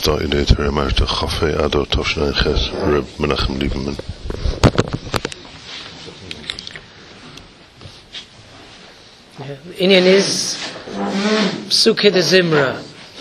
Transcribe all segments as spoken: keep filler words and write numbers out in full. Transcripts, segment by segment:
started it to remember the Chafei Ado Toshna Ches Reb Menachem Lieberman. The Indian is Psuke de Zimra.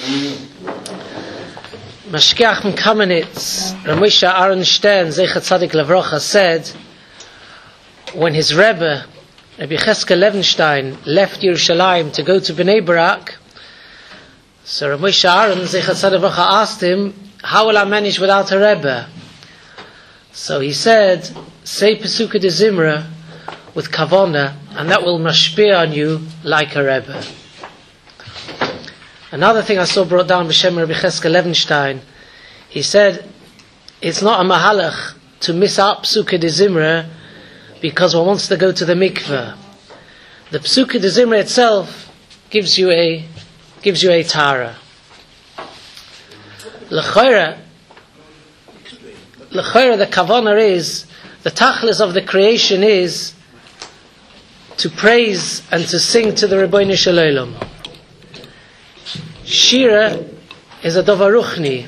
Mashkiach Kamenitz, Ramosha Aaron Stern, Zecher Tzadik Levrocha, said when his Rebbe, Rabbi Cheskel Levenstein, left Yerushalayim to go to Bnei Barak, so Ramosha Aaron, Zecher Tzadik Levrocha, asked him, how will I manage without a Rebbe? So he said, say Psuke de Zimra with Kavona, and that will mashpia on you like a Rebbe. Another thing I saw brought down by Shem Rabbi Cheskel Levenstein, he said, it's not a mahalach to miss out Psuke de Zimra because one wants to go to the mikveh. The Psuke de Zimra itself gives you a gives you a tara. L'choira, l'choira, the kavanah is, the tachlis of the creation is to praise and to sing to the Rebbeinu Shel Olam. Shira is a davar ruchni.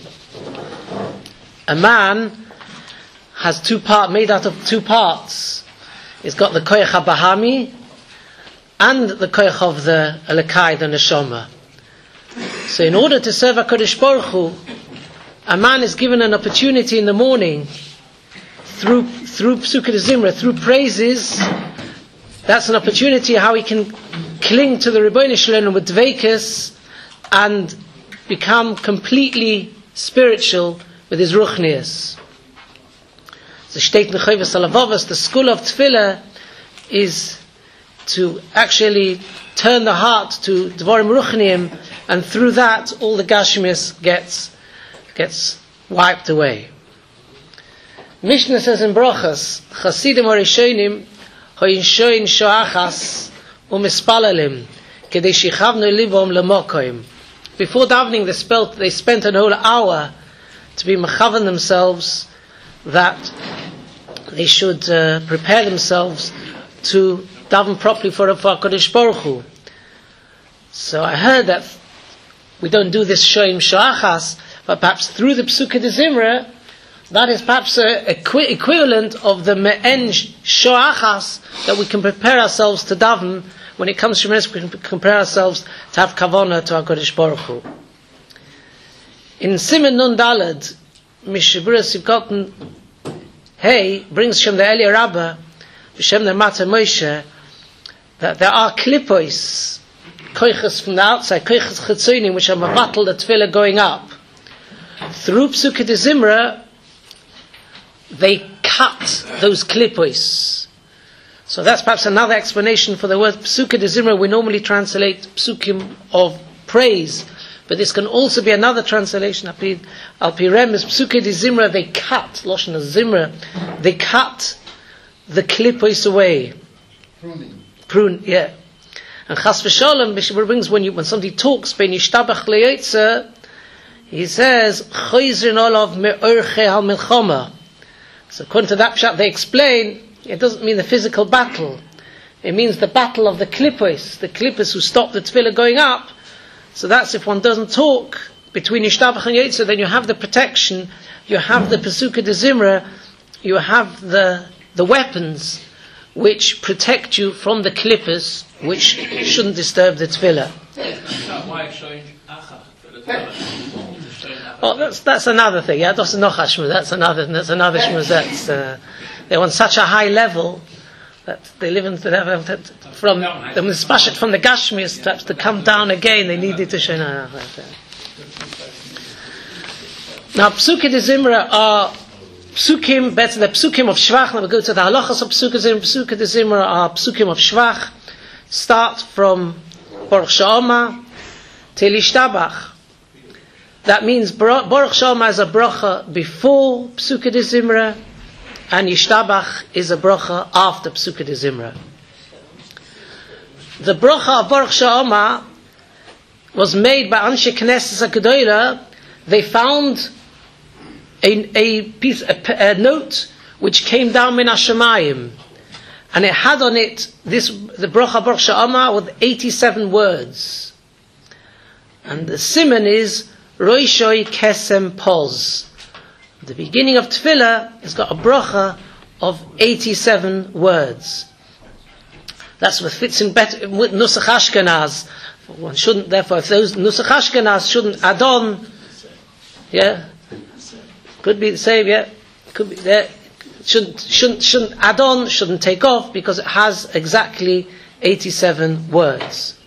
A man has two part made out of two parts. He's got the koyach habahami and the koyach of the Elokai, the neshama. So, in order to serve HaKadosh Baruch Hu, a man is given an opportunity in the morning through through Psuke de Zimra, through praises. That's an opportunity how he can cling to the Rebbeinu Shel Olam with dveikus and become completely spiritual with his ruchnius. The Shteit Nechayvus Alavavas, the school of Tefillah, is to actually turn the heart to Dvarim Ruchniim, and through that all the Gashmis gets gets wiped away. Mishnah says in Brachas, Chasidim Arishonim hoyinshoin shoachas umispalalim kedei shichavnu livom lemokoim. Before davening, they spent, they spent an whole hour to be mechavan themselves that they should uh, prepare themselves to daven properly for HaKadosh Baruch Hu. So I heard that we don't do this shoim shoachas, but perhaps through the Psuke de Zimra, that is perhaps a, a equi- equivalent of the me'en shoachas that we can prepare ourselves to daven. When it comes to rest, we can compare ourselves to have kavana to HaKadosh Baruch Hu. In Siman Nun Daled, Mishabura Sivkotten Hey brings Shem the Elia Rabbah, Shem the Mata Moshe, that there are klipos, koiches from the outside, koiches chetzonim, which are mavatl the tefillah going up. Through Psuke de Zimra, they cut those klipos. So that's perhaps another explanation for the word Psuke de Zimra. We normally translate psukim of praise, but this can also be another translation. Al Pirem is Psuke de Zimra, they cut, Loshen Zimra, they cut the klipos away. Pruning. Prune, yeah. And Chas v'Shalom, Mishabur brings when you when somebody talks, ben yishtabach leyotze, he says, Choizrin olav me'orche hal milchama. So according to that pshat, they explain, it doesn't mean the physical battle. It means the battle of the klippos, the klippos who stop the tefillah going up. So that's if one doesn't talk between Yishtabach and Yetzer, then you have the protection, you have the Psuke de Zimra, you have the the weapons which protect you from the klippos which shouldn't disturb the tefillah. Oh, that's that's another thing. Yeah, that's another shmuz. That's another. That's another shmuz. That's uh, they're on such a high level that they live in the, from the mispashet from the gashmis perhaps to come down again. They needed to show. No, no, no. Now, Psuke de Zimra are psukim. Better the psukim of shvach. Now we go to the halachas of Psuke de Zimra. Psuke de Zimra are psukim of shvach. Start from Baruch She'oma till Yishtabach. That means Baruch She'oma is a bracha before Psuke de Zimra, and Yishtabach is a bracha after Psuke de Zimra. The bracha of Baruch She'oma was made by Anshe Knesset HaGedolah. They found a, a piece, a, a note which came down min hashamayim, and it had on it this the bracha Baruch She'oma with eighty-seven words, and the siman is Roishoi Kesem Poz. The beginning of Tefillah has got a bracha of eighty-seven words. That's what fits in better with Nusach Ashkenaz. One shouldn't, therefore, if those Nusach Ashkenaz shouldn't add on, yeah, could be the same, yeah, could be there. Shouldn't shouldn't shouldn't add on, shouldn't take off, because it has exactly eighty-seven words.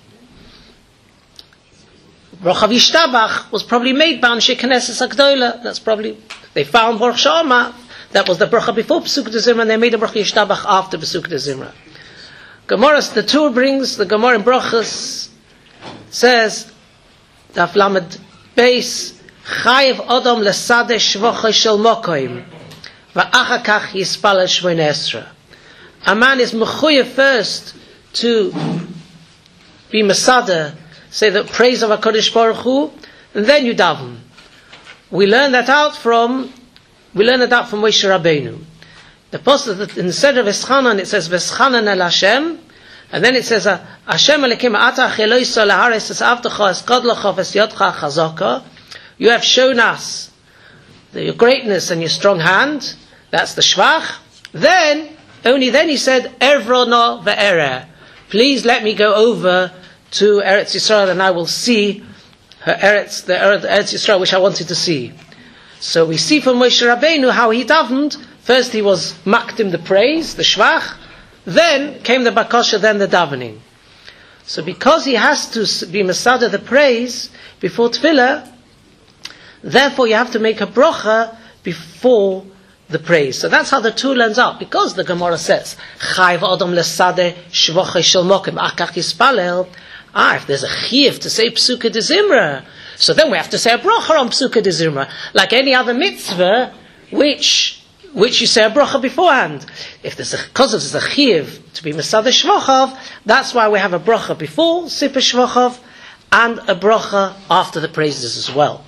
Bracha V'Yishtabach was probably made by Anshe Knesset Agdola. That's probably, they found Baruch Shama. That was the bracha before Pesukah Zimra, and they made a bracha Yishtabach after Pesukah Zimra. Gemara, the Tur brings, the Gemara in Brachas says, Daf Lamed Beis, Chayiv Adam Lesadeh Shvocha Shel Mokoim, Va'achar Kach Yispalel Shmoneh Esrei. A man is mechuyev first to be Mesadeh, say the praise of HaKadosh Baruch Hu, and then you daven. We learn that out from, we learn that out from Moshe Rabbeinu. The pasuk in the Seder of Eschanan, it says Veschanan el Hashem, and then it says Hashem Elokim Ata Cheloisa Lahares Es Avtacha Es Godlacha Es Yodcha Chazaka. You have shown us the, your greatness and your strong hand. That's the Shvach. Then, only then he said Evrona ve'ereh. Please let me go over to Eretz Yisrael, and I will see her Eretz, the Eretz Yisrael which I wanted to see. So we see from Moshe Rabbeinu how he davened. First he was makdim the praise, the shvach, then came the bakasha, then the davening. So because he has to be masada the praise before tefillah, therefore you have to make a bracha before the praise. So that's how the two learns out. Because the Gemara says, Chayv Adam Lesadeh Shvocha Shel Mokim Akach Yispalel. Ah, if there's a chiyuv to say Pesukah Zimra, so then we have to say a bracha on Pesukah Zimra, like any other mitzvah, which which you say a bracha beforehand. If there's a, because there's a chiyuv to be Mesadeh Shvochav, that's why we have a bracha before Sipur Shvochav, and a bracha after the praises as well.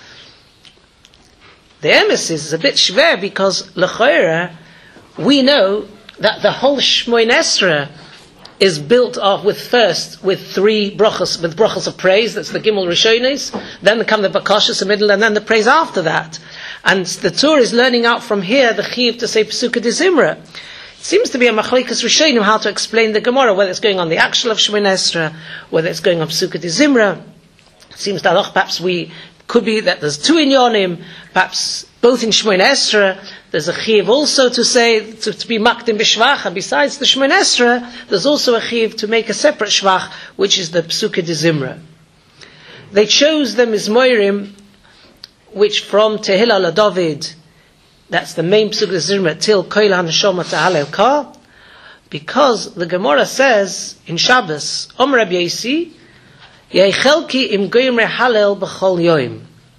The emes is a bit shver, because l'choira, we know that the whole Shmoneh Esrei is built off with first with three brachas, with brachas of praise. That's the Gimel Rishonis. Then come the bakashas in the middle, and then the praise after that. And the Torah is learning out from here the chiyuv to say Pesukah Zimra. It seems to be a machlekes Rishonim how to explain the Gemara, whether it's going on the actual of Shmoneh Esrei, whether it's going on Pesukah Zimra. It seems that perhaps we could be that there's two inyonim, perhaps both in Shmoneh Esrei. There's a chiyuv also to say, to, to be makdim b'shvach, and besides the Shmoneh Esrei, there's also a chiyuv to make a separate shvach, which is the Pesukah Zimra. They chose the Mizmorim, which from Tehillah LaDavid, that's the main Pesukah Zimra, till Koil HaNeshama Tahalel Ka, because the Gemara says in Shabbos, Omer Rabbi Yosi, Yeichelki im goyim halel b'chol yoim.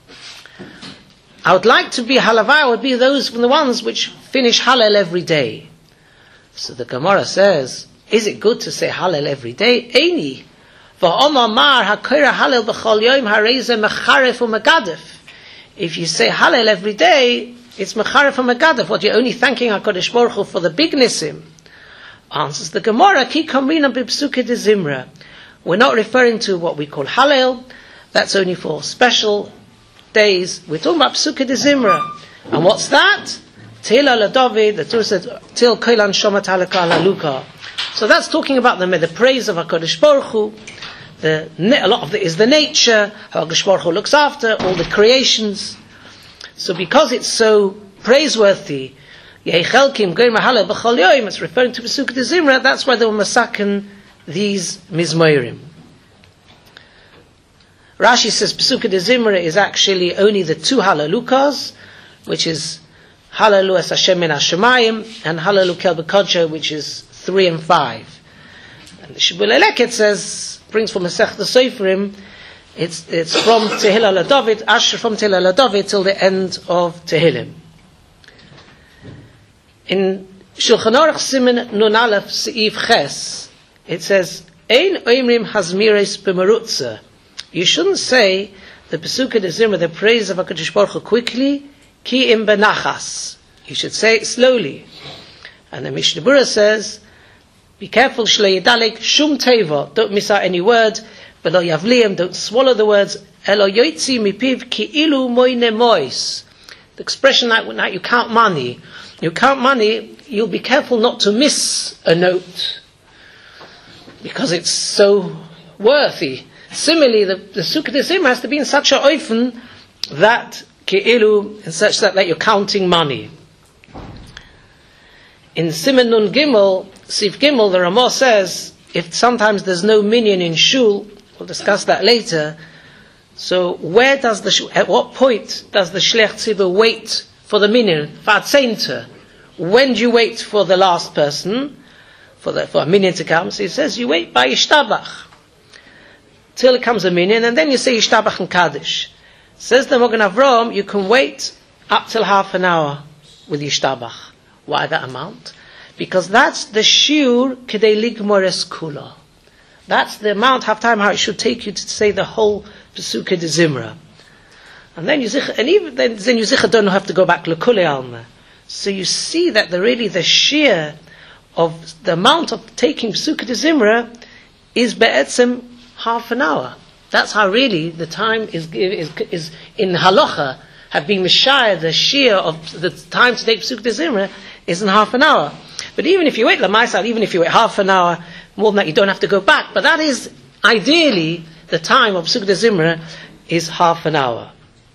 I would like to be halavai, would be those from the ones which finish Hallel every day. So the Gemara says, is it good to say Hallel every day? Eini. V'omar mar hakoira Hallel b'chol yoim hareze mecharef u'megadef. If you say Hallel every day, it's mecharef u'megadef. What, you're only thanking HaKadosh Baruch Hu for the big nisim? Answers the Gemara, ki kamrina b'Pesukah Zimra. We're not referring to what we call Hallel. That's only for special days. We're talking about Pesukah Zimra. And what's that? Tehillah LaDavid, the Torah says, Til Koil HaNeshama Tahalel Ka Laluka. So that's talking about the, the praise of HaKadosh Baruch Hu. The, a lot of it is the nature, how HaKadosh Baruch Hu looks after all the creations. So because it's so praiseworthy, Yeichelkim Goyim Halel B'chol Yoim, it's referring to Pesukah Zimra, that's why they were masaken these Mizmorim. Rashi says Pesukah Zimra is actually only the two Halalukas, which is Halalu es Hashem min Hashemayim and Halalu kel b'kodsheh, which is three and five. And the Shibbolei Leket says, brings from Masech the Sofrim, it's it's from Tehillah LaDavid, Asher from Tehillah LaDavid till the end of Tehillim. In Shulchan Aruch Siman Nun Aleph Seif Ches, it says, Ein oimrim hazmires b'merutza. You shouldn't say the Pesukah Zimra, the praise of HaKadosh Baruch Hu, quickly, ki im benachas. You should say it slowly. And the Mishnah Berurah says, be careful, shlo yedalek shum teva, don't miss out any word, v'lo yavliim, don't swallow the words, Elo yoitzi mipiv ki'ilu moine mois. The expression that when you count money, you count money, you'll be careful not to miss a note because it's so worthy. Similarly, the, the Sukkah D'Zimra has to be in such a oifen that ki'ilu, in such that, that you're counting money. In Siman Nun Gimel, Sif Gimel, the Ramah says, if sometimes there's no minyan in shul, we'll discuss that later. So where does the, at what point does the Shlech Tzibur wait for the minyan? V'atzeinta. When do you wait for the last person, for the, for a minyan to come? So he says you wait by Yishtabach till it comes a minyan, and then you say Yishtabach and Kaddish. Says the Magen Avraham, you can wait up till half an hour with Yishtabach. Why that amount? Because that's the shiur kedei ligmor es kula. That's the amount, half time, how it should take you to say the whole Pesukei D'Zimra. And then you zich, and even then, then you zich don't have to go back l'kulei alma. So you see that the really the sheer of the amount of taking Pesukei D'Zimra is be'etzem half an hour. That's how really the time is is, is in halacha have been mishayah. The sheer of the time to take Pesukei D'Zimra is in half an hour. But even if you wait l'maisal, even if you wait half an hour more than that, you don't have to go back. But that is ideally the time of Pesukei D'Zimra is half an hour.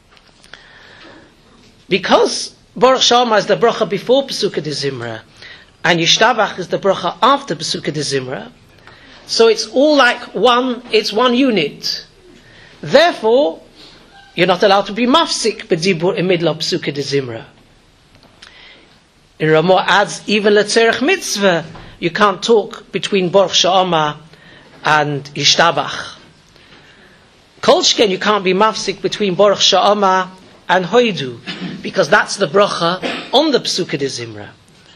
Because Baruch Shama is the bracha before Pesukei D'Zimra, and Yishtabach is the bracha after Pesukei D'Zimra, so it's all like one, it's one unit. Therefore, you're not allowed to be mafsik b'dibur in middle of Pesukei D'Zimra. In Ramah adds, even letzerech mitzvah, you can't talk between Baruch Shama and Yishtabach. Kol shken, you can't be mafsik between Baruch Shama and Hoidu, because that's the bracha on the Pesukei D'Zimra.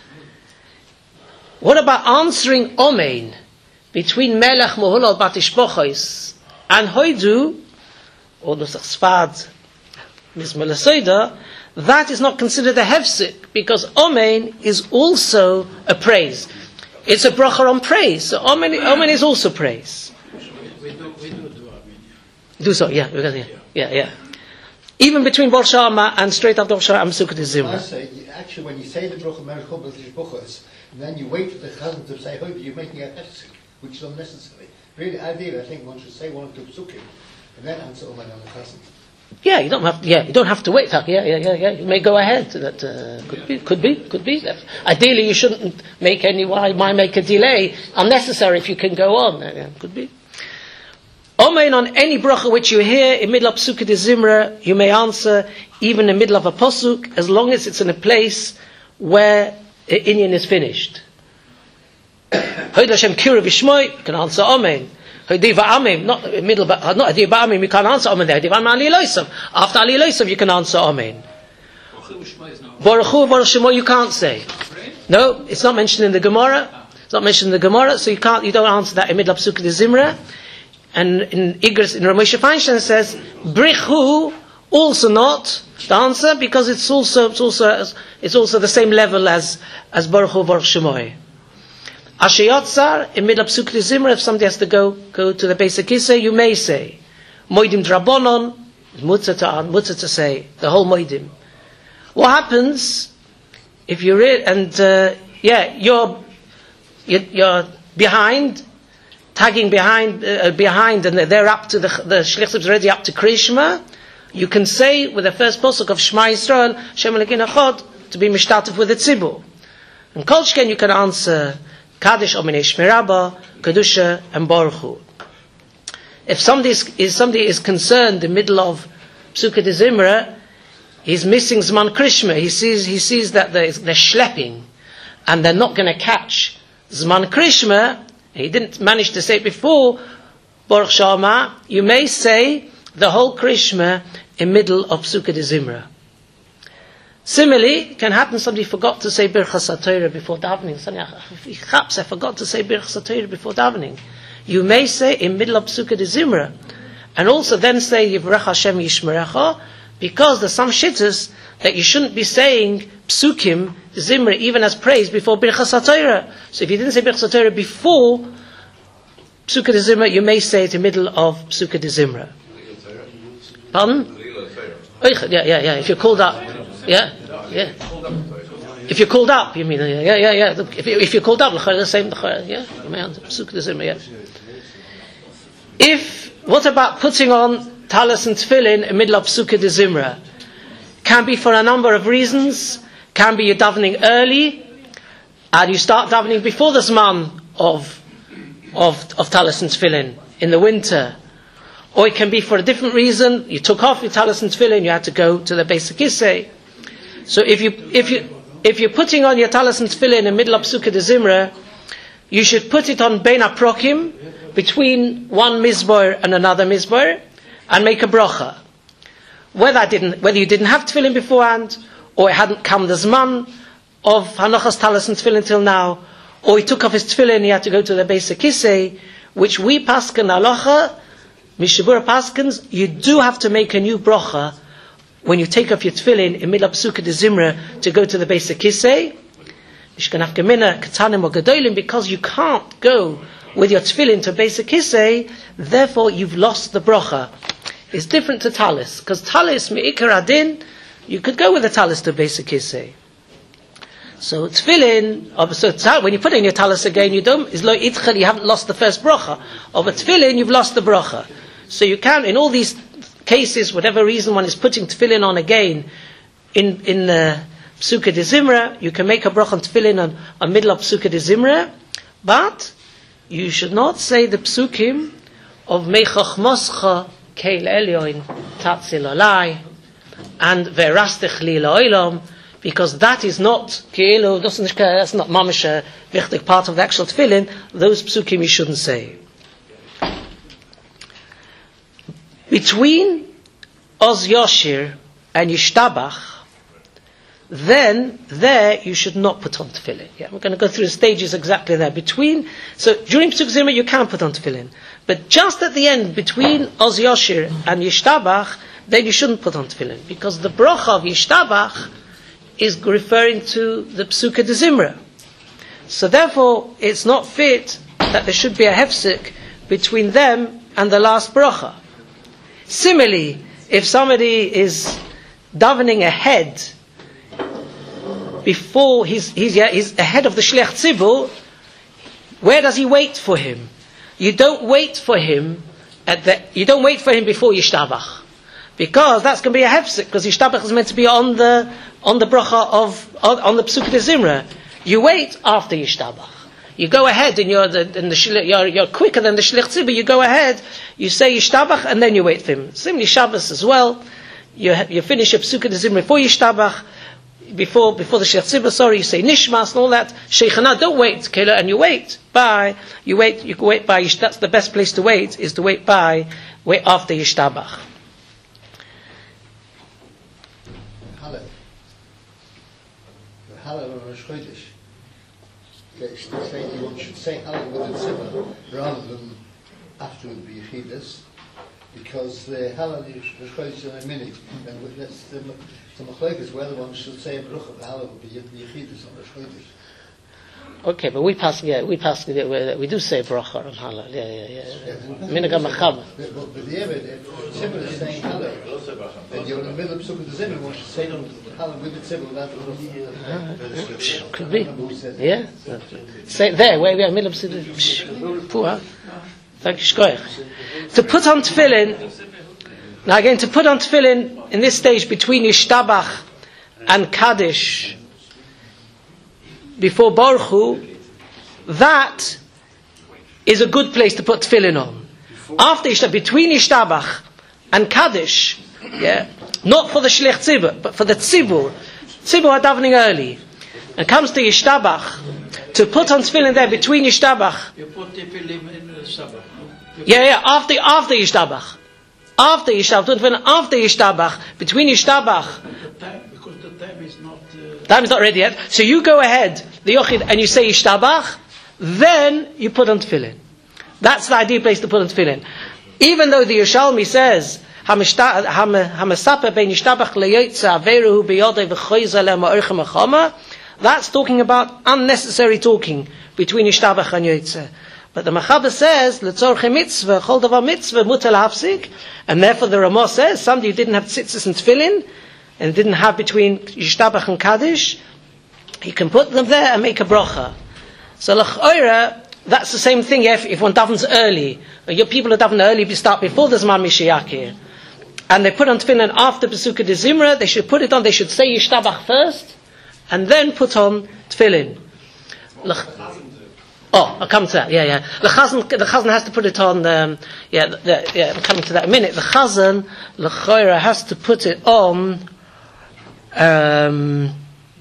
What about answering Omein between Melech Mohulal Batishbochos and Hoidu, or the Sfad Mizmor L'Soida? That is not considered a hefsik, because Omein is also a praise. It's a bracha on praise, so Omein, Omein is also praise. We do, we do do Do so, yeah, yeah, yeah, yeah. Even between Baruch Shama and straight after Baruch Shama and Pesukei D'Zimra. I say, actually, when you say the bracha Melech Mohulal Batishbochos, and then you wait for the chazan to say Hoidu, you're making a hefsik, which is unnecessary. Really, ideally, I think one should say one or two psukim, and then answer Omein on the chazan. Yeah, you don't have. To, yeah, you don't have to wait. Yeah, yeah, yeah, yeah. You may go ahead. That uh, could be, could be, could be. Ideally, you shouldn't make any. Why, why make a delay unnecessary if you can go on? Yeah, could be. Omein on any bracha which you hear in middle of Pesukei D'Zimra, you may answer even in the middle of a posuk, as long as it's in a place where the inyan is finished. Hoid Hashem Kira V'Shmoi, you can answer Omein. Hoidi Va'amim, not in middle, not Hoidi Va'amim, you can't answer Omein there. Hoidi Va'amim Ali Elosav. After Ali Elosav, you can answer Omein. Baruch Hu, Baruch Shemo, you can't say. No, it's not mentioned in the Gemara. It's not mentioned in the Gemara, so you can't, you don't answer that in middle of Pesukei D'Zimra. And in Igros, in Ramosha Feinstein says, Brichu, also not the answer, because it's also, it's also, it's also the same level as, as Baruch Hu, Baruch Shemo. Asher Yotzar, in middle of Pesukei D'Zimra, if somebody has to go go to the basic Kisei, you may say Moedim Drabonon, Mutzah to, Mutzah to say the whole Moedim. What happens if you read and uh, yeah, you're, you're you're behind, tagging behind uh, behind, and they're up to the the Shlichus is already up to Krishma. You can say with the first pasuk of Shema Yisrael, Shem Elokeinu Echad, to be mishtatef with the tzibur. And Kol Shken you can answer Kaddish Omenei Shmirabba, Kedusha, and Baruch Hu. If somebody is, is somebody is concerned in the middle of Pesukei D'Zimra, he's missing Zman Krishma. He sees he sees that they're, they're schlepping, and they're not going to catch Zman Krishma. He didn't manage to say it before Baruch Shama. You may say the whole Krishma in middle of Pesukei D'Zimra. Similarly, it can happen somebody forgot to say Birchas HaTorah before davening. Somebody, I forgot to say Birchas HaTorah before davening. You may say in middle of Pesukei D'Zimra, and also then say Yivrach Hashem Yishmerecha, because there's some shittas that you shouldn't be saying Psukim D'Zimra even as praise before Birchas HaTorah. So if you didn't say Birchas HaTorah before Pesukei D'Zimra, you may say it in the middle of Pesukei D'Zimra. Pardon? Yeah, yeah, yeah. If you're called up, yeah, yeah. If you're called up, you mean? Yeah, yeah, yeah. If, you, if you're called up, the same. Yeah, yeah. If what about putting on talis and tefillin in the middle of Psukkah de Zimra? Can be for a number of reasons. Can be you're davening early, and you start davening before the Zman of of of talis and tefillin in the winter. Or it can be for a different reason. You took off your talis and tefillin, you had to go to the Beis Hakisei. So if you if you if you're putting on your talis and tefillin in the middle of Psukkah de Zimra, you should put it on Bein HaProkim, between one mizbor and another mizbor, and make a bracha. Whether I didn't, whether you didn't have tefillin beforehand, or it hadn't come the zman of Hanochas talis and tefillin till now, or he took off his tefillin and he had to go to the Beis Hakisei, which we paskin halacha. Mishabura Paskins, you do have to make a new bracha when you take off your tefillin in middle of Psukkah de Zimra to go to the Beis Hakisei. Mishkanaf Gemina, Katanim or Gedolim, because you can't go with your tefillin to Beis Hakisei, therefore you've lost the bracha. It's different to talis, because talis me'ikar adin, you could go with the talis to Beis Hakisei. So tefillin, so when you put in your talis again, you don't, is lo itchel, you haven't lost the first bracha. Of a tefillin, you've lost the bracha. So you can, in all these cases, whatever reason one is putting tefillin on again, in in the Psukkah de Zimra, you can make a bracha on tefillin on a middle of Psukkah de Zimra, but you should not say the psukim of Meichach Moscha Keil Elyoin Tatzil Olai and Verastech Li Lo'ilam, because that is not Keilu, that's not mamish a wichtig part of the actual tefillin. Those psukim you shouldn't say. Between Oz Yoshir and Yishtabach, then there you should not put on tefillin. Yeah, we're going to go through the stages exactly there. Between, so during Psukkah Zimra you can put on tefillin, but just at the end between Oz Yoshir and Yishtabach, then you shouldn't put on tefillin, because the bracha of Yishtabach is referring to the Psukkah de Zimra. So therefore it's not fit that there should be a hefsek between them and the last bracha. Similarly, if somebody is davening ahead before he's, he's, yeah, he's ahead of the Shlech Tzibur, where does he wait for him? You don't wait for him at the, you don't wait for him before Yishtabach, because that's going to be a hefsek, because Yishtabach is meant to be on the on the bracha of on, on the Psukkah de Zimra. You wait after Yishtabach. You go ahead and you're the, and the you're, you're quicker than the Shlech Tzibur. You go ahead, you say Yishtabach, and then you wait for him. Similarly, Shabbos as well. You you finish your Psukkah de Zimra before Yishtabach, before before the Shlech Tzibur. Sorry, you say Nishmas and all that. Sheikhana, don't wait, Kela, and you wait by you wait you wait by. That's the best place to wait, is to wait by wait after Yishtabach. Hallel or Rosh Chodesh. One should say Hallel with a tzibah rather than after the Yechidas, because the Hallel Rosh Chodesh in a minute, and that's the the Machlokes whether one should say a bracha of Hallel with the Yechidas on Rosh Chodesh. Okay, but we pass, yeah, we pass, we, we do say bracha on Hallel, yeah, yeah, yeah. Minhag HaMachama. But the Yevid, if Tzibah is saying Hallel, and you're in the middle of Psukkah de Zimra, one should say Hallel with the Tzibah without the bracha. Could be, yeah. Say there, where we are in the middle of Psukkah. Poor, thank you, Shkoyach. To put on tefillin, now again, to put on tefillin in this stage between Yishtabach and Kaddish, before Baruch Hu, that is a good place to put tefillin on. After Yishtabach, between Yishtabach and Kaddish, yeah, not for the Shlech Tzibur, but for the Tzibur. Tzibur are davening early. And comes to Yishtabach, to put on tefillin there between Yishtabach. You put tefillin in the Sabbath. Yeah, yeah, after after Yishtabach. After Yishtabach, after Yishtabach, between Yishtabach. Because the time is not... Uh, time is not ready yet. So you go ahead, the Yochid, and you say Yishtabach, then you put on tefillin. That's the ideal place to put on tefillin. Even though the Yerushalmi says, that's talking about unnecessary talking between Yishtabach and Yotzeh. But the Mechaber says, L'tzorchei mitzvah, chol davar mitzvah, mutar lahafsik, and therefore the Ramah says, somebody who didn't have tzitzis and tefillin, and didn't have between Yishtabach and Kaddish, he can put them there and make a bracha. So l'ch'oira, that's the same thing if, if one davens early. Your people who daven early, you start before the Zman Mishiyakir. And they put on tefillin after Pesukah de Zimra, they should put it on, they should say Yishtabach first, and then put on tefillin. Oh, I'll come to that, yeah, yeah. The chazan, the chazan has to put it on, um, yeah, the, yeah, I'm coming to that in a minute. The chazan, l'ch'oira, has to put it on, um,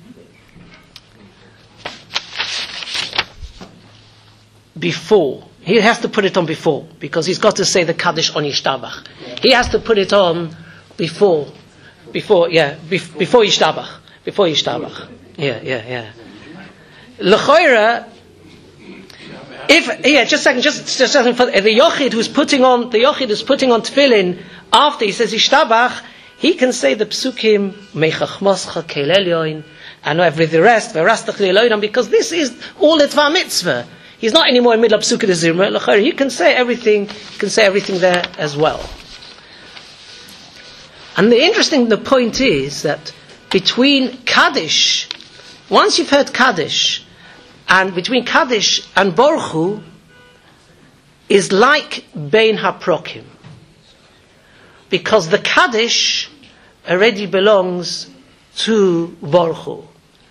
before. He has to put it on before, because he's got to say the Kaddish on Yishtabach. He has to put it on before, before, yeah, bef- before Yishtabach, before Yishtabach. Yeah, yeah, yeah. L'ch'oira, if, yeah, just a second, just, just a second, for the Yochid who's putting on, the Yochid who's putting on tefillin, after he says Yishtabach, he can say the Psukim, Meichachmoscha Keil Elyon, and every the rest, Verastach Li'Eloinam, because this is all a Tvar Mitzvah. He's not anymore in the middle of Pesukah de Zimra. He can say everything. He can say everything there as well. And the interesting the point is that between Kaddish, once you've heard Kaddish, and between Kaddish and Baruch Hu, is like Bein HaProkim, because the Kaddish already belongs to Baruch Hu.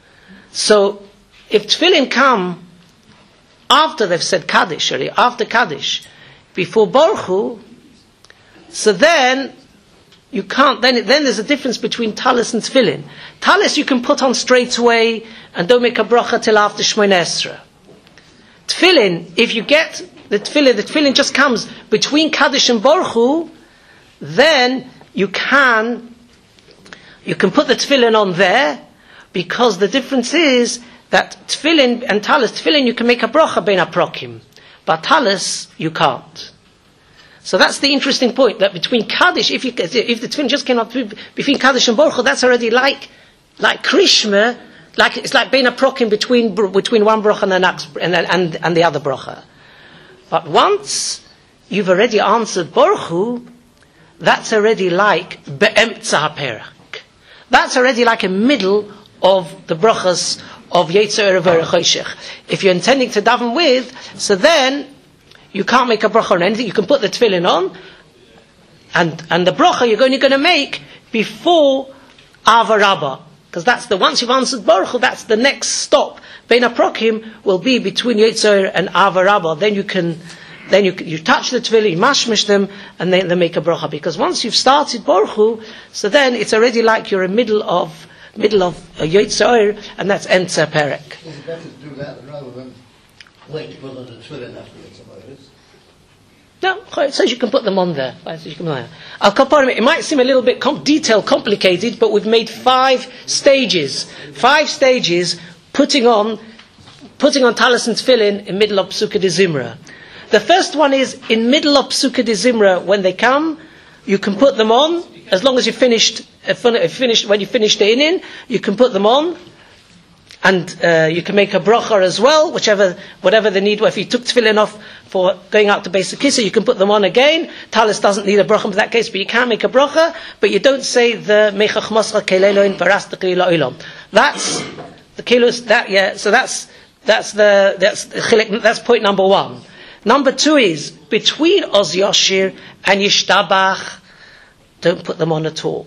So if Tefillin come after they've said Kaddish, or after Kaddish, before Baruch Hu, so then you can't, then, then there's a difference between Talis and Tefillin. Talis you can put on straight away and don't make a bracha till after Shmoneh Esrei. Tefillin, if you get the Tefillin, the Tefillin just comes between Kaddish and Baruch Hu, then you can, you can put the Tefillin on there, because the difference is that tefillin and talis, tefillin you can make a bracha bein haprokim, but talis you can't. So that's the interesting point, that between Kaddish, if you, if the tefillin just came up between Kaddish and Baruch Hu, that's already like, like Krishma, like, it's like bein haprokim between, between one bracha and the next, and, and, and the other bracha. But once you've already answered Baruch Hu, that's already like be'emtza haperach. That's already like a middle of the brachas of Yetzer Erev Choshech. If you're intending to daven with, so then you can't make a bracha on anything. You can put the tefillin on, and and the bracha you're only going to make before Ava Rabbah, because that's the once you've answered Baruch Hu, that's the next stop. Bein haprokim will be between Yetzer and Ava Rabbah. Then you can, then you you touch the tefillin, you mashmish them, and then they make a bracha. Because once you've started Baruch Hu, so then it's already like you're in the middle of middle of a Yetzer, and that's Entzer Perek. Is it better to do that rather than wait to put on the tefillin after it's about it? No, it says you can put them on there. Al Kaparim, it might seem a little bit com- detailed, complicated, but we've made five stages. Five stages putting on putting on talis and tefillin in middle of Pesukah de Zimra. The first one is in middle of Pesukah de Zimra, when they come, you can put them on, as long as you finished, uh, finished when you finish the inin, you can put them on, and uh, you can make a bracha as well, whichever, whatever the need. If you took tefillin off for going out to Beis HaKisa, you can put them on again. Talis doesn't need a bracha in that case, but you can make a bracha, but you don't say the Meichach Moscha Keil Elyon Verastach Li'Olam. That's the kilos. That yeah. So that's that's the that's that's point number one. Number two is between Oz Yoshir and Yishtabach. Don't put them on at all.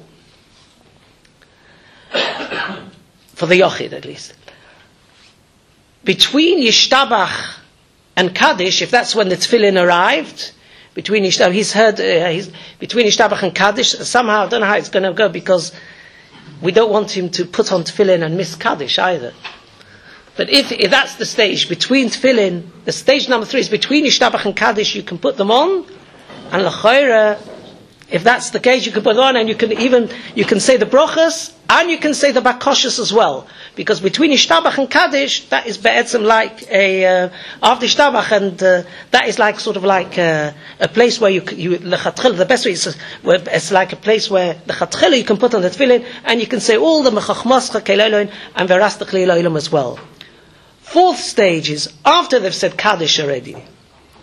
For the Yochid, at least. Between Yishtabach and Kaddish, if that's when the Tefillin arrived, between Yishtabach, he's heard, uh, he's, between Yishtabach and Kaddish, somehow, I don't know how it's going to go, because we don't want him to put on Tefillin and miss Kaddish either. But if, if that's the stage, between Tefillin, the stage number three is between Yishtabach and Kaddish, you can put them on, and L'chayra, if that's the case, you can put it on, and you can even, you can say the brachas, and you can say the bakoshas as well. Because between Yishtabach and Kaddish, that is be'etzim like a, uh, after Yishtabach, and uh, that is like, sort of like uh, a place where you, you lechatchil, the best way is, where it's like a place where the chatchil you can put on the tefillin, and you can say all the mechachmascha keil elyon and verastach li'olam as well. Fourth stage is, after they've said Kaddish already,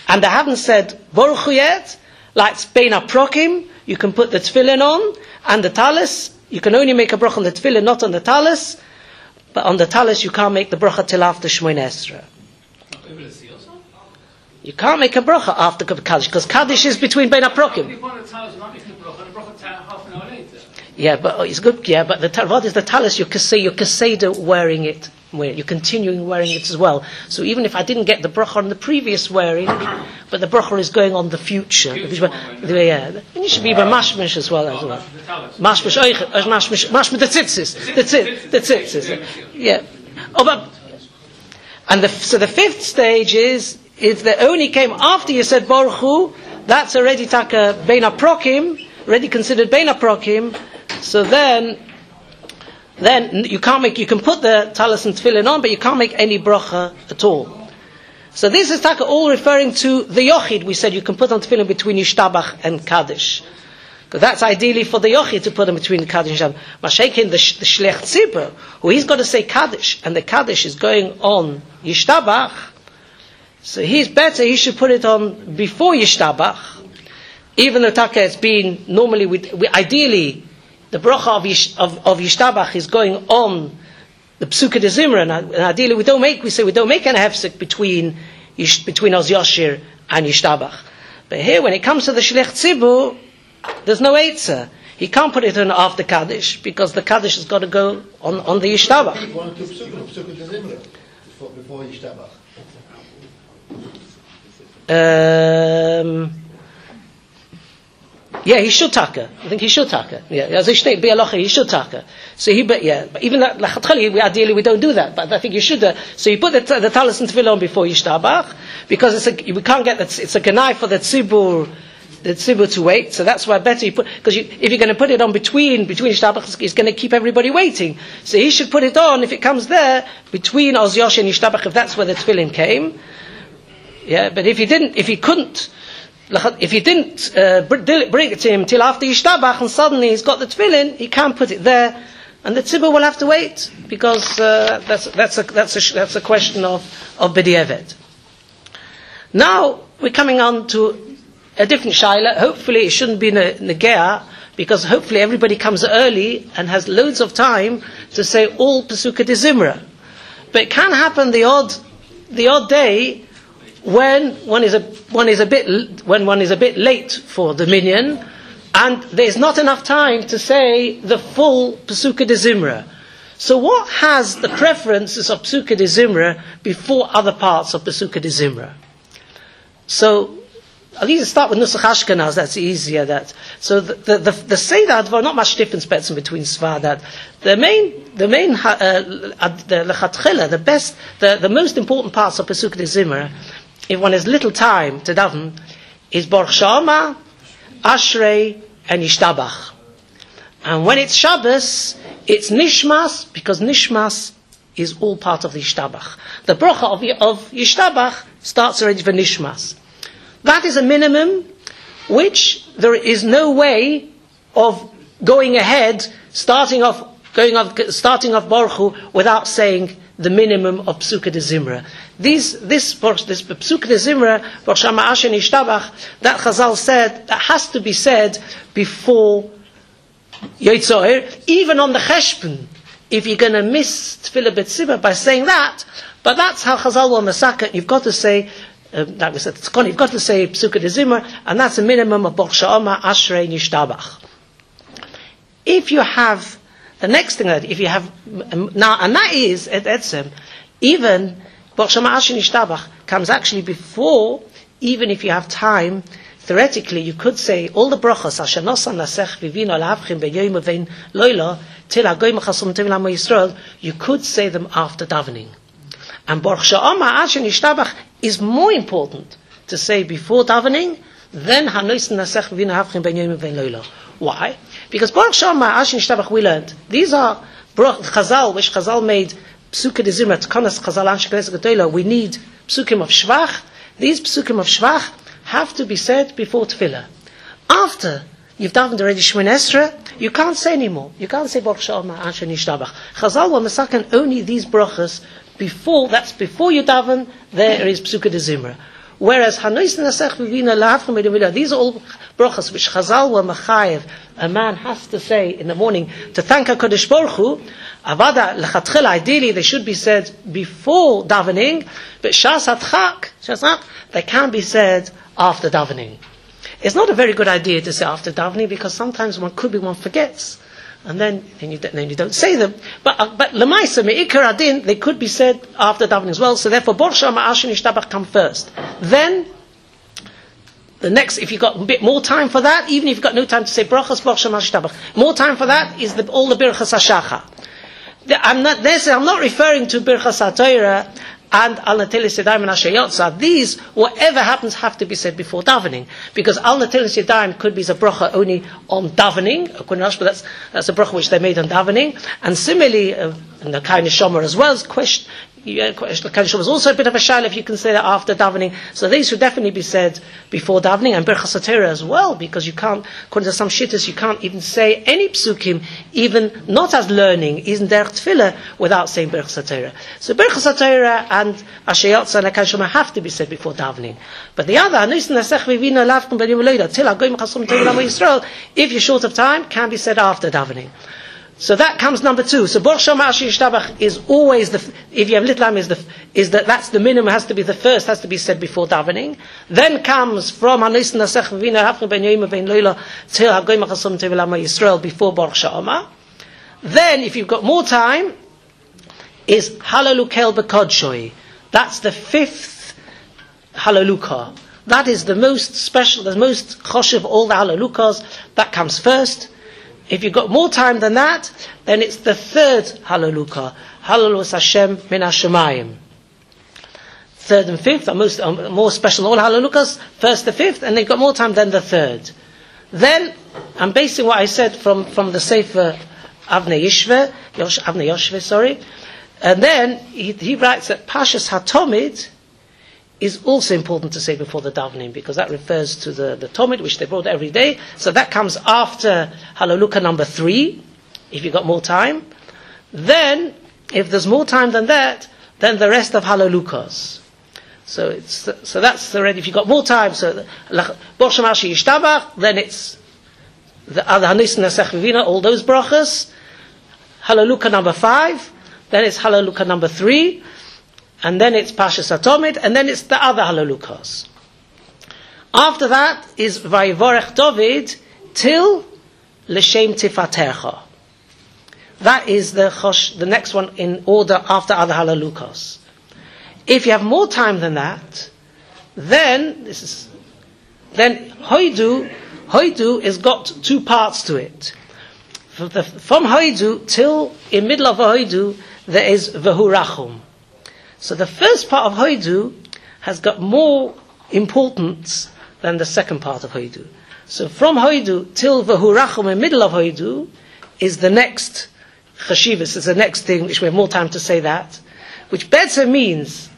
and they haven't said Baruch Hu yet, like Bein HaProkim, you can put the tefillin on, and the talis, you can only make a bracha on the tefillin, not on the talis, but on the talis you can't make the bracha till after Shmoneh Esrei. You can't make a bracha after Kaddish, because Kaddish is between Bein HaProkim. Yeah, but it's good. Yeah, but the what is the talis? You're kasei, you're kaseda wearing it. You're continuing wearing it as well. So even if I didn't get the bracha on the previous wearing, but the bracha is going on the future. Yeah, and you should be by mashmish as well as well. Mashmish, mashmish, mashmish. The tzitzis, the tzit, the tzitzis. Yeah. Oh, but and the, so the fifth stage is if they only came after you said Baruch Hu, that's already taka Bein HaProkim, already considered Bein HaProkim. So then, then you can't make. You can put the talis and tefillin on, but you can't make any bracha at all. So this is taka all referring to the yochid. We said you can put on tefillin between Yishtabach and Kaddish, because that's ideally for the yochid to put them between Kaddish and Mashakin. The, the Shlech Tzibur, who he's got to say Kaddish, and the Kaddish is going on Yishtabach. So he's better. He should put it on before Yishtabach, even though taka it's been normally with, with ideally. The bracha of, Yish, of, of Yishtabach is going on the Psuka de Zimra, and, and ideally we don't make, we say we don't make an hefsek between Yish, between Oz Yoshir and Yishtabach. But here, when it comes to the Shlech Tzibur, there's no Eitzah. He can't put it on after Kaddish, because the Kaddish has got to go on, on the Yishtabach. One, two, Psuka, Psuka de Zimra, before, before Yishtabach. Um... Yeah, he should taka. I think he should taka. Yeah, as I state, he should taka. So he, but yeah, but even that, we ideally we don't do that. But I think you should. Uh, so you put the, the talis and tefillah on before Yishtabach, because it's a, we can't get that. It's a ganai for the tzibur, the tzibur to wait. So that's why better you put, because you, if you're going to put it on between between Yishtabach, it's going to keep everybody waiting. So he should put it on if it comes there between Oz Yosh and Yishtabach, if that's where the tefillin came. Yeah, but if he didn't, if he couldn't. If you didn't uh, bring it to him till after Yishtabach, and suddenly he's got the tefillin, he can't put it there, and the tzibur will have to wait, because uh, that's that's a that's a that's a question of of b'di'evet. Now we're coming on to a different shaila. Hopefully it shouldn't be negea, because hopefully everybody comes early and has loads of time to say all Pesuka de Zimra. But it can happen the odd the odd day. When one is a one is a bit when one is a bit late for the minyan, and there's not enough time to say the full Pesuka de Zimra. So what has the preferences of Pesuka de Zimra before other parts of Pesuka de Zimra? So I'll either start with Nusach Ashkenaz. That's easier. That so the the the, the Seder Advar, not much difference between Svar. That the main the main uh, the lechatchila, the best the, the most important parts of Pesuka de Zimra, if one has little time to daven, is Baruch She'amar, Ashrei, and Yishtabach. And when it's Shabbos, it's Nishmas, because Nishmas is all part of the Yishtabach. The bracha of, of Yishtabach starts already for Nishmas. That is a minimum which there is no way of going ahead, starting off, going off, starting off Baruch Hu without saying the minimum of Pesuka de Zimra. These, this, this Pesuka de Zimra, Baruch She'amar Ashrei Yishtabach, that Chazal said, that has to be said before Yotzoer, even on the Cheshbon, if you're going to miss Tefillah B'tzibah by saying that, but that's how Chazal will Masaka, you've got to say, um, like we said, you've got to say Pesuka de Zimra, and that's a minimum of Baruch She'amar Ashrei Yishtabach. If you have the next thing that if you have um, now, and that is at Etzem, even Baruch She'amar Ashrei Yishtabach comes actually before, even if you have time. Theoretically, you could say all the brachos Asher Nosan Lasech Vivino Lahavchim B'Yom Uvein Loila Til Hagoyim Chasum Tivim L'Amo Yisrael. You could say them after davening, and Baruch She'amar Ashrei Yishtabach is more important to say before davening than Hanosan Lasech Vivino Lahavchim B'Yom Uvein Loila. Why? Because Baruch She'amar Ashrei Yishtabach we learned these are Chazal, which Chazal made Pesuka de Zimra Tkonas Chazal Anshe Knesset Gedola. We need Pesukim of Shvach. These Pesukim of Shvach have to be said before Tefillah. After you've davened already Shmoneh Esrei, you can't say anymore. You can't say Baruch She'amar Ashrei Yishtabach. Chazal were masaken only these brachas before. That's before you daven. There is Pesuka de Zimra. Whereas Hanois Nasech Vivina Lahavchem B'Nevila, these are all brachas which Chazal were Machayev. A man has to say in the morning to thank HaKadosh Baruch Hu. Avada Lechatchil, ideally they should be said before davening, but Shas Hatchak, Shas Hatchak, they can be said after davening. It's not a very good idea to say after davening because sometimes one could be one forgets. And then, then, you, then you don't say them. But uh, but Lemaisa, Me'ikar Adin, they could be said after davening as well. So therefore, Baruch Shama Ashin Ishtabach come first. Then, the next, if you've got a bit more time for that, even if you've got no time to say Brachas, Baruch Shama Ishtabach, more time for that is the, all the Birchas HaShacha. I'm not, I'm not referring to Birchas HaTorah and Al Natilis Yadayim and Asher Yotza. These, whatever happens, have to be said before davening. Because Al Natilis Yadayim could be a bracha only on davening, but that's, that's a bracha which they made on davening. And similarly, uh, in the Kain Shomer as well, question, yeah, the Kain Shomer is also a bit of a shayla if you can say that after davening. So these should definitely be said before davening, and Birchas HaTorah as well, because you can't, according to some shittas, you can't even say any psukim, even not as learning, isn't derech tefillah, without saying Birchas HaTorah. So Birchas HaTorah and Asher Yotza and Kain Shomer have to be said before davening. But the other, if you're short of time, can be said after davening. So that comes number two. So Baruch Shama Asher Yishtabach is always the, if you have little am, is the, is that that's the minimum, has to be the first, has to be said before davening. Then comes from Hanis Nasech Vivina Hafne Ben Yoyim Ben Loila Till Hagoyim Chasam Tevilama Yisrael before Baruch Shama. Then, if you've got more time, is Halalukel Bekodshoi. That's the fifth Halaluka. That is the most special, the most choshev of all the Halalukas. That comes first. If you've got more time than that, then it's the third Halaluka. Halalus Hashem min Hashemayim. Third and fifth are most, are more special all Halalukas. First the fifth, and they've got more time than the third. Then, I'm basing what I said from, from the Sefer Avnei Yishve, Yosh, Avnei Yoshve, sorry. And then, he, he writes that Pashas HaTomid is also important to say before the davening, because that refers to the, the Tomid, which they brought every day. So that comes after Halaluka number three, if you've got more time. Then, if there's more time than that, then the rest of Halalukas. So it's, so that's already, if you've got more time, so Baruch Shema Asher Yishtabach, then it's the other Hanis Nasech Vivina, all those brachas. Halaluka number five, then it's Halaluka number three, and then it's Pashas HaTomid, and then it's the other Halalukas. After that is Vayivorech David till L'Shem Tifatecha. That is the chosh, the next one in order after other Halalukas. If you have more time than that, then this is then Hoidu Hoidu has got two parts to it. From, the, from Hoidu till in middle of Hoidu there is Vehurachum. So the first part of Hoidu has got more importance than the second part of Hoidu. So from Hoidu till Vehurachum in middle of Hoidu is the next Chashivas, is the next thing which we have more time to say that, which better means,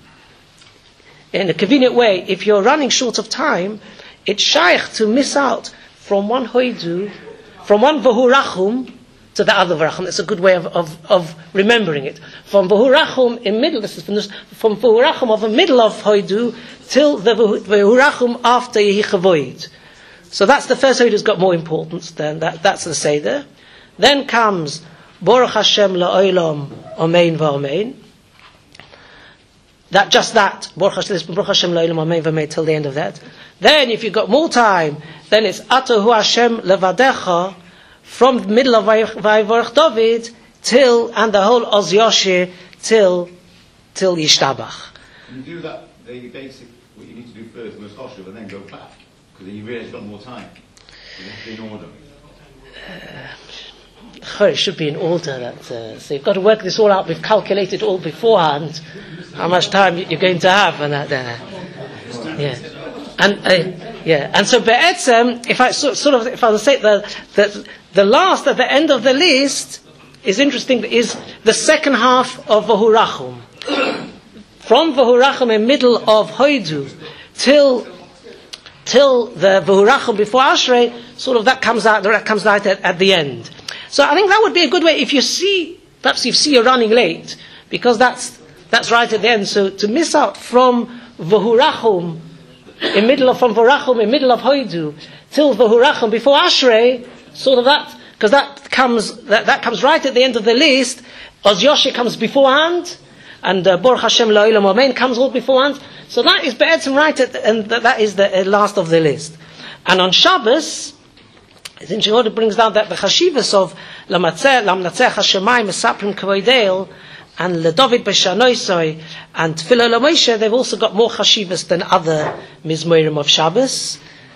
in a convenient way, if you're running short of time, it's shaykh to miss out from one Hoidu, from one Vehurachum to the other Vehurachum. It's a good way of, of, of remembering it. From Vehurachum in middle, this is from, this, from Vehurachum of the middle of Hoidu till the Vehurachum after Yehi Chavoid. So that's the first Hoidu has got more importance than that. That's the Seder. Then comes Baruch Hashem la'olam amen v'amen. That just that Baruch Hashem, Baruch Hashem la'olam amen v'amen till the end of that. Then, if you've got more time, then it's Atahu Hashem levadecha from the middle of Vayivorech David till and the whole Oz Yoshir till till Yishtabach. You do that. The basic what you need to do first, most Choshev, and then go back because then you realise you've got more time. You in order. Uh, It should be in order. That uh, so you've got to work this all out. We've calculated all beforehand how much time you're going to have, and that. Uh, yeah, and uh, yeah, and so be'etzem, if I so, sort of, if I would say the, the the last at the end of the list is interesting. Is the second half of Vehurachum, from Vehurachum in middle of Hoidu till till the Vehurachum before Ashrei. Sort of that comes out. That comes out at, at the end. So I think that would be a good way if you see, perhaps you see you're running late, because that's that's right at the end. So to miss out from Vehurachum in middle of from Vorachum, in middle of Hoidu, till Vahurachum, before Ashrei, sort of that, because that comes, that, that comes right at the end of the list. Oz Yoshe comes beforehand, and uh, Baruch Hashem La'olam Amen comes all beforehand. So that is Be'etzim right at the, and that, that is the uh, last of the list. And on Shabbos, it's interesting, it brings down that the Chashivas of Lamatzeh, Lamnatzeh Hashemayim, Mesaprim Kavoidel, and LeDavid B'Shanoisoi, and Tfilah LaMoshe, they've also got more Chashivas than other Mizmorim of Shabbos.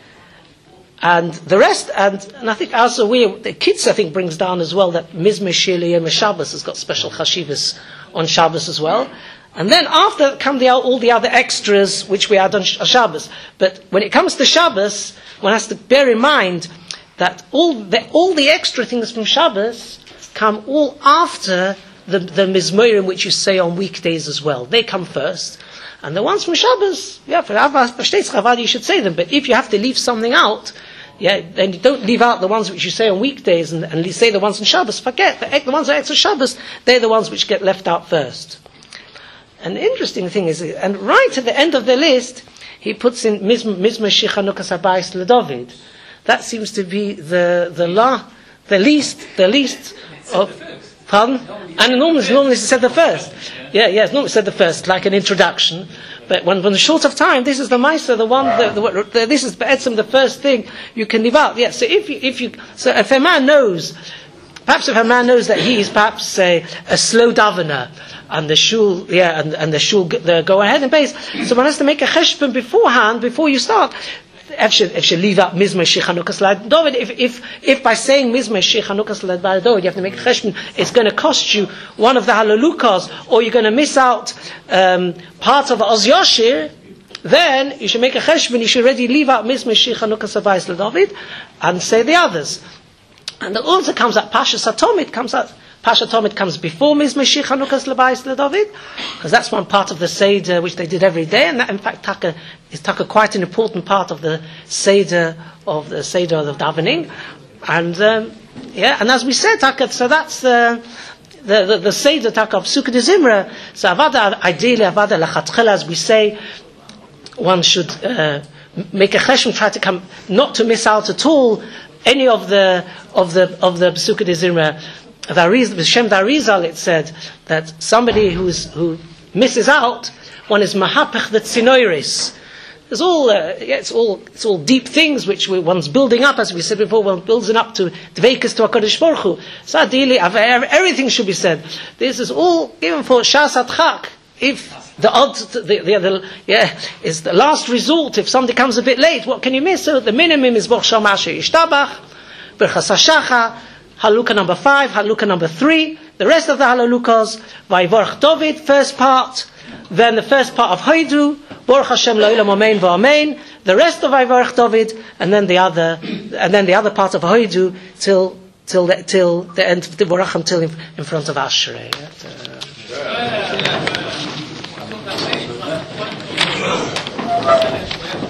And the rest, and, and I think also we, the Kitz I think brings down as well that Mizmor Shir L'Yom Shabbos has got special Chashivas on Shabbos as well. And then after come the, all the other extras which we add on Shabbos. But when it comes to Shabbos, one has to bear in mind that all the, all the extra things from Shabbos come all after the, the Mizmorim which you say on weekdays as well. They come first. And the ones from Shabbos, yeah, for Shteitz Chavad you should say them. But if you have to leave something out, yeah, then you don't leave out the ones which you say on weekdays and, and say the ones on Shabbos. Forget, the, the ones that are extra Shabbos, they're the ones which get left out first. And the interesting thing is, and right at the end of the list, he puts in Mizmor Shir Chanukas Habayis LeDavid. That seems to be the the la, the least, the least of, pardon? And normally, normally it's said the first. Yeah, yeah, it's normally said the first, like an introduction. But when, when the short of time, this is the Meiser, the one, the, the, the, this is Be'etzim, the first thing you can leave out. Yeah, so if you, if you, so if a man knows, perhaps if a man knows that he is perhaps a, a slow davener, and the shul, yeah, and, and the shul the go ahead and base, so one has to make a cheshbon beforehand, before you start. If you, if you leave out Mizmor Shir Chanukas LeDavid, if, if, if by saying Mizmor Shir Chanukas LeDavid, you have to make a cheshbon, it's going to cost you one of the Halalukas, or you're going to miss out um, part of Oz Yoshir, then you should make a cheshbon, you should already leave out Mizmor Shir Chanukas Habayis LeDavid, and say the others. And it also comes out, Pasha Satomit comes out, Pasha Tomit comes before Mizmor Shir Chanukas Habayis LeDavid, because that's one part of the Seder which they did every day, and that in fact taka, is taka quite an important part of the Seder of the Seder of davening. And um, yeah, and as we said, taka, so that's uh, the, the the Seder taka of Sukkot Zimra. So avada ideally avada lachatchela, as we say, one should uh, make a cheshbon, try to come not to miss out at all any of the of the of the Sukkot Zimra. With Shem Darizal, it said that somebody who's, who misses out, one is mahapech the tzinoiris. There's all, uh, yeah, it's all, it's all deep things which we, one's building up, as we said before, one builds it up to dveikus to HaKadosh Baruch Hu. So ideally, everything should be said. This is all, even for Shas Atchak, if the odd, the, the, the, yeah, is the last resort, if somebody comes a bit late, what can you miss? So the minimum is Boch Sham Asher Yishtabach, Berchas HaShacha, Haluka number five, Haluka number three, the rest of the Halalukas, Vayvorach David, first part, then the first part of Haidu, Baruch Hashem La'olam Amen V'Amen, the rest of Vayvorach David, and then the other, and then the other part of Haidu till till the, till the end of the Baruch until in, in front of Ashrei. Uh,